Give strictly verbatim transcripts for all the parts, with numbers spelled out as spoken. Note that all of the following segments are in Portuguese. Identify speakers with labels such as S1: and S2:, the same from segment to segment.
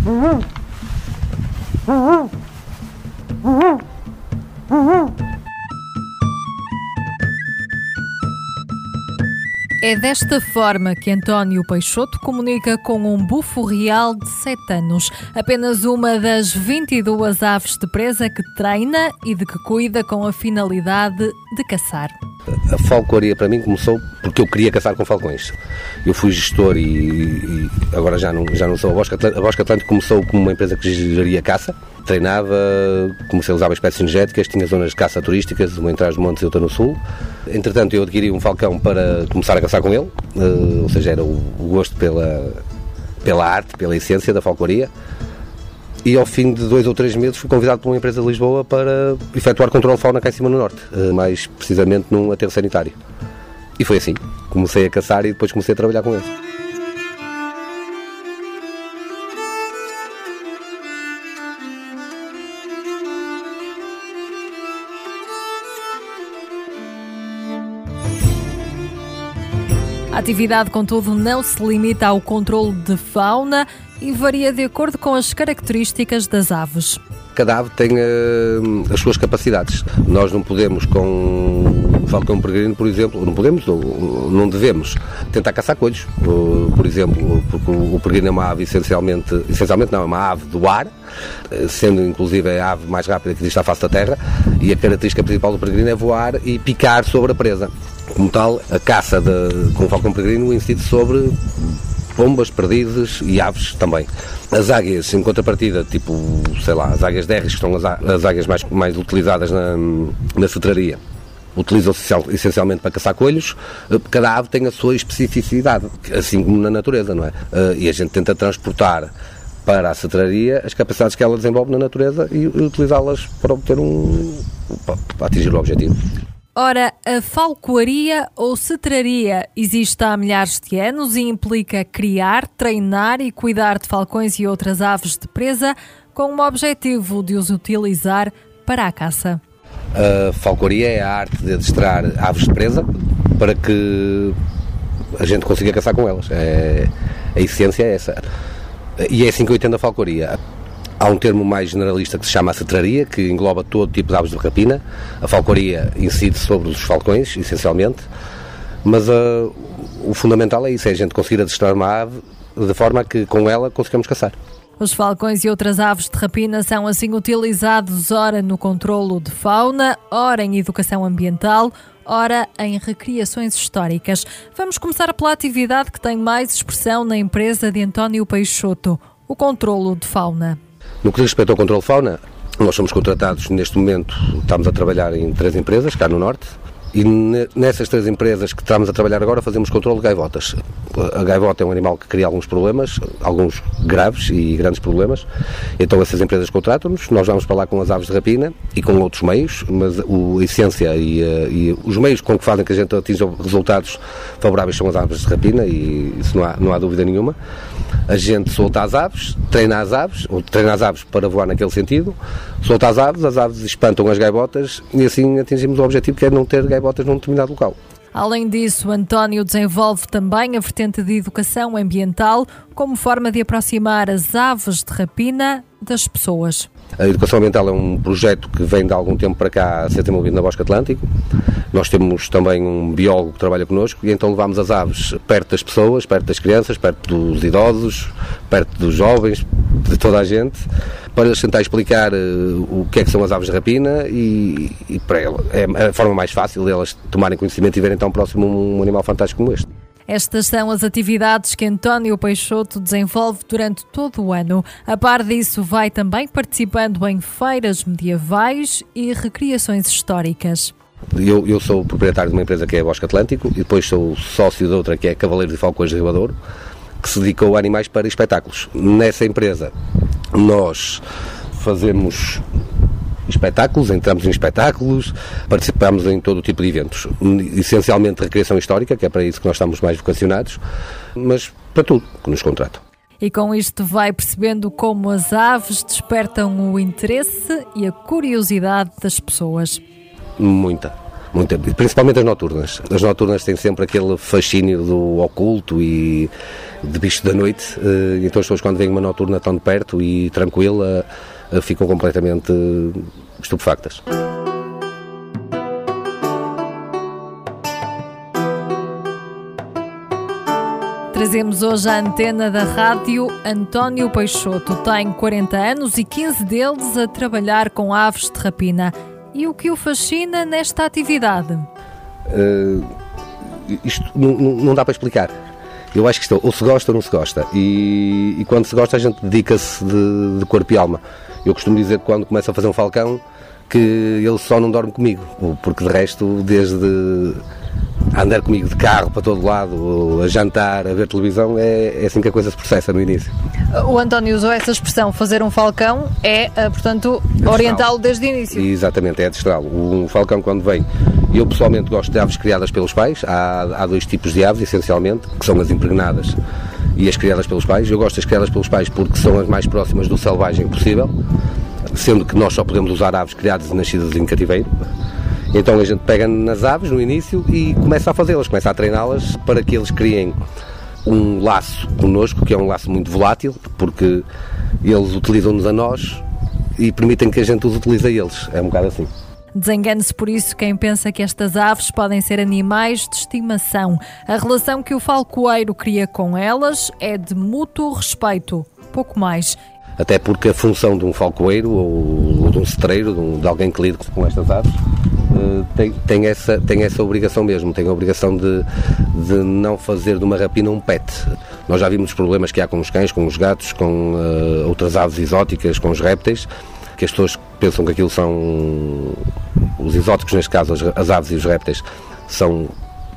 S1: É desta forma que António Peixoto comunica com um bufo real de sete anos, apenas uma das vinte e duas aves de presa que treina e de que cuida com a finalidade de caçar.
S2: A falcoaria para mim começou porque eu queria caçar com falcões. Eu fui gestor e, e agora já não, já não sou. A Bosque Atlântico, a Bosque Atlântico começou como uma empresa que geria caça. Treinava, comecei a usar espécies energéticas, tinha zonas de caça turísticas, uma em Trás-os-Montes e outra no sul. Entretanto, eu adquiri um falcão para começar a caçar com ele, uh, ou seja, era o, o gosto pela, pela arte, pela essência da falcoaria. E ao fim de dois ou três meses fui convidado por uma empresa de Lisboa para efetuar controle de fauna cá em cima no norte, uh, mais precisamente num aterro sanitário. E foi assim, comecei a caçar e depois comecei a trabalhar com eles.
S1: A atividade, contudo, não se limita ao controle de fauna e varia de acordo com as características das aves.
S2: Cada ave tem uh, as suas capacidades. Nós não podemos, com o falcão peregrino, por exemplo, não podemos, não, não devemos tentar caçar coelhos, uh, por exemplo, porque o, o peregrino é uma ave essencialmente, essencialmente não, é uma ave do ar, sendo inclusive a ave mais rápida que existe à face da terra, e a característica principal do peregrino é voar e picar sobre a presa. Como tal, a caça de, com o falcão peregrino incide sobre pombas, perdizes e aves também. As águias, em contrapartida, tipo, sei lá, as águias derris, que são as, as águias mais, mais utilizadas na, na cetraria, utilizam-se essencialmente para caçar coelhos. Cada ave tem a sua especificidade, assim como na natureza, não é? E a gente tenta transportar para a cetraria as capacidades que ela desenvolve na natureza e utilizá-las para obter um... para atingir o objetivo.
S1: Ora, a falcoaria ou cetraria existe há milhares de anos e implica criar, treinar e cuidar de falcões e outras aves de presa com o objetivo de os utilizar para a caça.
S2: A falcoaria é a arte de adestrar aves de presa para que a gente consiga caçar com elas. É, a essência é essa. E é assim que eu entendo a falcoaria. Há um termo mais generalista que se chama a cetraria, que engloba todo tipo de aves de rapina. A falcoaria incide sobre os falcões, essencialmente, mas uh, o fundamental é isso, é a gente conseguir adestrar uma ave de forma que com ela consigamos caçar.
S1: Os falcões e outras aves de rapina são assim utilizados ora no controlo de fauna, ora em educação ambiental, ora em recriações históricas. Vamos começar pela atividade que tem mais expressão na empresa de António Peixoto, o controlo de fauna.
S2: No que diz respeito ao controle de fauna, nós somos contratados neste momento, estamos a trabalhar em três empresas, cá no Norte, e nessas três empresas que estamos a trabalhar agora fazemos controle de gaivotas. A gaivota é um animal que cria alguns problemas, alguns graves e grandes problemas, então essas empresas contratam-nos, nós vamos para lá com as aves de rapina e com outros meios, mas a essência e, e os meios com que fazem que a gente atinja resultados favoráveis são as aves de rapina, e isso não há, não há dúvida nenhuma. A gente solta as aves, treina as aves, ou treina as aves para voar naquele sentido, solta as aves, as aves espantam as gaivotas e assim atingimos o objetivo, que é não ter gaivotas num determinado local.
S1: Além disso, António desenvolve também a vertente de educação ambiental como forma de aproximar as aves de rapina das pessoas.
S2: A educação ambiental é um projeto que vem de algum tempo para cá a ser desenvolvido na Bosque Atlântico. Nós temos também um biólogo que trabalha connosco e então levamos as aves perto das pessoas, perto das crianças, perto dos idosos, perto dos jovens, de toda a gente, para eles tentar explicar o que é que são as aves de rapina e, e para ela é a forma mais fácil de elas tomarem conhecimento e verem tão próximo um animal fantástico como este.
S1: Estas são as atividades que António Peixoto desenvolve durante todo o ano. A par disso, vai também participando em feiras medievais e recriações históricas.
S2: Eu, eu sou o proprietário de uma empresa que é a Bosque Atlântico e depois sou sócio de outra que é Cavaleiros e Falcões de Rio Adouro, que se dedicou a animais para espetáculos. Nessa empresa nós fazemos espetáculos, entramos em espetáculos, participamos em todo o tipo de eventos, essencialmente recreação histórica, que é para isso que nós estamos mais vocacionados, mas para tudo que nos contratam.
S1: E com isto vai percebendo como as aves despertam o interesse e a curiosidade das pessoas.
S2: Muita, Muita, principalmente as noturnas. As noturnas têm sempre aquele fascínio do oculto e de bicho da noite, então as pessoas quando veem uma noturna tão de perto e tranquila ficam completamente estupefactas.
S1: Trazemos hoje à antena da rádio António Peixoto. Tem quarenta anos e quinze deles a trabalhar com aves de rapina. E o que o fascina nesta atividade?
S2: Uh, isto não, não dá para explicar. Eu acho que isto ou se gosta ou não se gosta. E, e quando se gosta a gente dedica-se de, de corpo e alma. Eu costumo dizer que quando começo a fazer um falcão que ele só não dorme comigo. Porque de resto, desde a andar comigo de carro para todo lado, a jantar, a ver televisão, é, é assim que a coisa se processa no início.
S1: O António usou essa expressão, fazer um falcão, é, portanto, orientá-lo desde o início.
S2: Exatamente, é adestrá-lo. Um falcão quando vem, eu pessoalmente gosto de aves criadas pelos pais, há, há dois tipos de aves, essencialmente, que são as impregnadas e as criadas pelos pais. Eu gosto das criadas pelos pais porque são as mais próximas do selvagem possível, sendo que nós só podemos usar aves criadas e nascidas em cativeiro. Então a gente pega nas aves no início e começa a fazê-las, começa a treiná-las para que eles criem um laço connosco, que é um laço muito volátil, porque eles utilizam-nos a nós e permitem que a gente os utilize a eles. É um bocado assim.
S1: Desengane-se por isso quem pensa que estas aves podem ser animais de estimação. A relação que o falcoeiro cria com elas é de mútuo respeito, pouco mais.
S2: Até porque a função de um falcoeiro ou, ou de um cetreiro, de, um, de alguém que lide com estas aves, uh, tem, tem, essa, tem essa obrigação mesmo, tem a obrigação de, de não fazer de uma rapina um pet. Nós já vimos os problemas que há com os cães, com os gatos, com uh, outras aves exóticas, com os répteis, que as pessoas pensam que aquilo são os exóticos, neste caso as, as aves e os répteis, são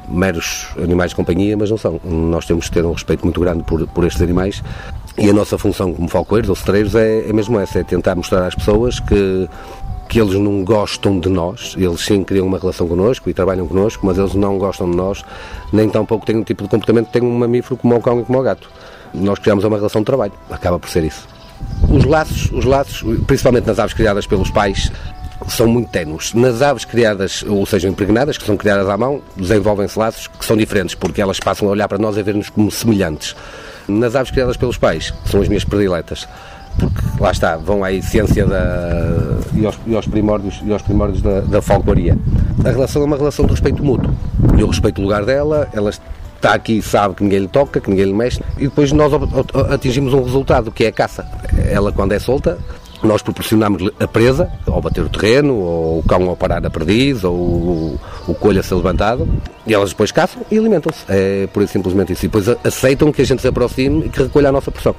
S2: meros animais de companhia, mas não são. Nós temos que ter um respeito muito grande por, por estes animais. E a nossa função como falcoeiros ou cetreiros é, é mesmo essa, é tentar mostrar às pessoas que, que eles não gostam de nós, eles sim criam uma relação connosco e trabalham connosco, mas eles não gostam de nós, nem tampouco têm um tipo de comportamento que tem um mamífero como o cão e como o gato. Nós criamos uma relação de trabalho, acaba por ser isso. Os laços, os laços, principalmente nas aves criadas pelos pais, são muito ténues. Nas aves criadas, ou seja, impregnadas, que são criadas à mão, desenvolvem-se laços que são diferentes, porque elas passam a olhar para nós e a ver-nos como semelhantes. Nas aves criadas pelos pais, que são as minhas prediletas, porque lá está, vão à essência da, e, aos, e aos primórdios, e aos primórdios da, da falcoaria. A relação é uma relação de respeito mútuo. Eu respeito o lugar dela, ela está aqui e sabe que ninguém lhe toca, que ninguém lhe mexe, e depois nós atingimos um resultado, que é a caça. Ela, quando é solta, nós proporcionamos-lhe a presa, ao bater o terreno, ou o cão ao parar a perdiz, ou o, o coelho a ser levantado, e elas depois caçam e alimentam-se. É por isso simplesmente isso. E depois aceitam que a gente se aproxime e que recolha a nossa porção.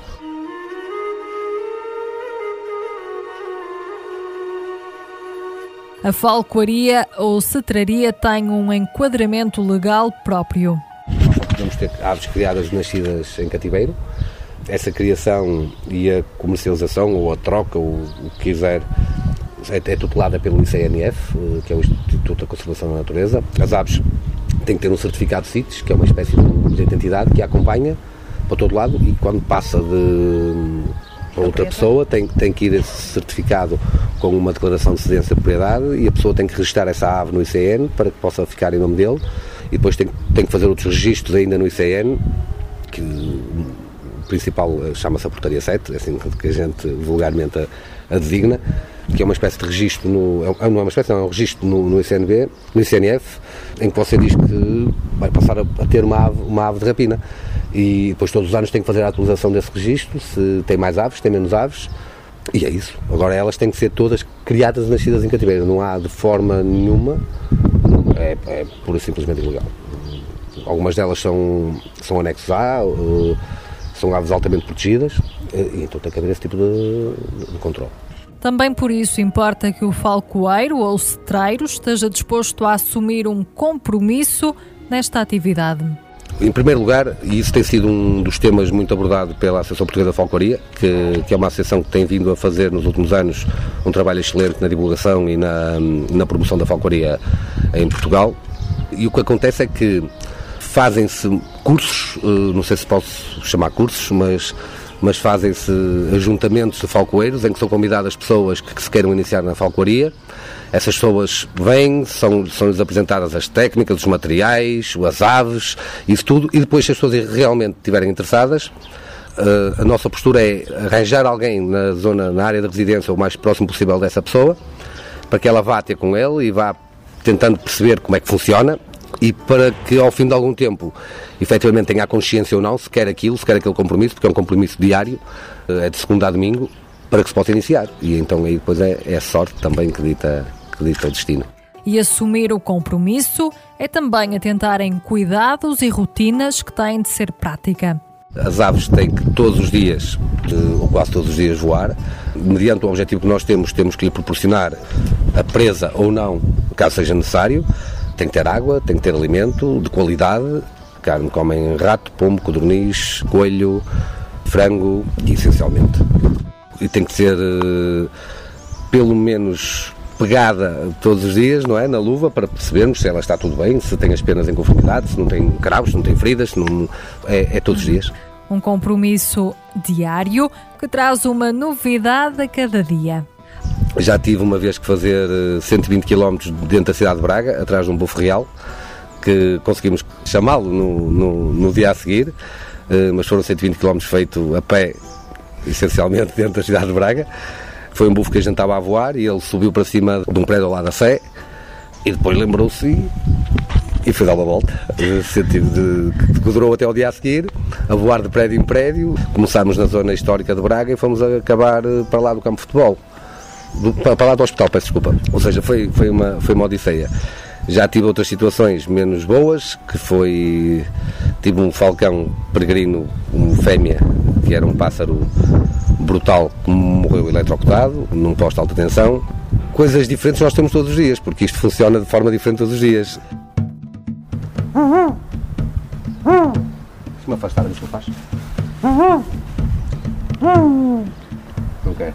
S1: A falcoaria ou cetraria tem um enquadramento legal próprio.
S2: Nós só podemos ter aves criadas nascidas em cativeiro. Essa criação e a comercialização ou a troca, ou o que quiser, é, é tutelada pelo I C N F, que é o Instituto da Conservação da Natureza. As aves têm que ter um certificado de C I T E S, que é uma espécie de identidade que a acompanha para todo lado, e quando passa de para outra pessoa tem, tem que ir esse certificado com uma declaração de cedência de propriedade, e a pessoa tem que registrar essa ave no I C N para que possa ficar em nome dele, e depois tem, tem que fazer outros registros ainda no I C N, que o principal chama-se a portaria sete, é assim que a gente vulgarmente a, a designa, que é uma espécie de registro, no, não é uma espécie, não, é um registro no, no I C N B, no I C N F, em que você diz que vai passar a, a ter uma ave, uma ave de rapina, e depois todos os anos tem que fazer a atualização desse registro, se tem mais aves, tem menos aves, e é isso. Agora elas têm que ser todas criadas e nascidas em cativeiro, não há de forma nenhuma, é, é pura e simplesmente ilegal. Algumas delas são, são anexos A, uh, são aves altamente protegidas, e então tem que haver esse tipo de, de controle.
S1: Também por isso importa que o falcoeiro ou cetreiro esteja disposto a assumir um compromisso nesta atividade.
S2: Em primeiro lugar, e isso tem sido um dos temas muito abordado pela Associação Portuguesa da Falcoaria, que, que é uma associação que tem vindo a fazer nos últimos anos um trabalho excelente na divulgação e na, na promoção da falcoaria em Portugal, e o que acontece é que fazem-se cursos, não sei se posso chamar cursos, mas mas fazem-se ajuntamentos de falcoeiros em que são convidadas pessoas que, que se queiram iniciar na falcoaria. Essas pessoas vêm, são, são-lhes apresentadas as técnicas, os materiais, as aves, isso tudo, e depois, se as pessoas realmente estiverem interessadas, a nossa postura é arranjar alguém na zona, na área de residência o mais próximo possível dessa pessoa, para que ela vá ter com ele e vá tentando perceber como é que funciona, e para que ao fim de algum tempo efetivamente tenha a consciência ou não se quer aquilo, se quer aquele compromisso, porque é um compromisso diário, é de segunda a domingo, para que se possa iniciar. E então aí depois é, é a sorte também que dita, que dita o destino.
S1: E assumir o compromisso é também atentarem cuidados e rotinas que têm de ser prática.
S2: As aves têm que todos os dias, ou quase todos os dias, voar. Mediante o objetivo que nós temos, temos que lhe proporcionar a presa ou não, caso seja necessário. Tem que ter água, tem que ter alimento de qualidade. Carne comem rato, pombo, codorniz, coelho, frango, essencialmente. E tem que ser, pelo menos, pegada todos os dias, não é, na luva, para percebermos se ela está tudo bem, se tem as penas em conformidade, se não tem cravos, se não tem feridas, se não... é, é todos os dias.
S1: Um compromisso diário que traz uma novidade a cada dia.
S2: Já tive uma vez que fazer cento e vinte quilómetros dentro da cidade de Braga, atrás de um bufo real, que conseguimos chamá-lo no, no, no dia a seguir, mas foram cento e vinte quilómetros feitos a pé, essencialmente dentro da cidade de Braga. Foi um bufo que a gente estava a voar e ele subiu para cima de um prédio ao lado da Sé e depois lembrou-se e, e foi dar uma volta, sentido de, que durou até ao dia a seguir, a voar de prédio em prédio. Começámos na zona histórica de Braga e fomos a acabar para lá do campo de futebol, do, para lá do hospital, peço desculpa. Ou seja, foi, foi, uma, foi uma odisseia. Já tive outras situações menos boas, que foi, tive um falcão peregrino, uma fêmea, que era um pássaro brutal, que morreu eletrocutado num posto de alta tensão. Coisas diferentes nós temos todos os dias, porque isto funciona de forma diferente todos os dias. Deixa-me afastar, diz que eu faço. Não quer.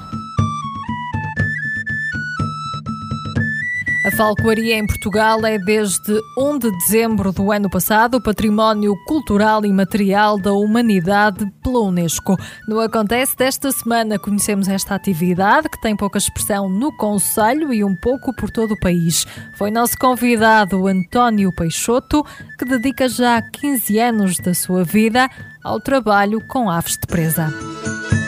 S1: A falcoaria em Portugal é desde primeiro de dezembro do ano passado Património Cultural e Material da Humanidade pela Unesco. No Acontece desta semana conhecemos esta atividade que tem pouca expressão no concelho e um pouco por todo o país. Foi nosso convidado António Peixoto, que dedica já quinze anos da sua vida ao trabalho com aves de presa.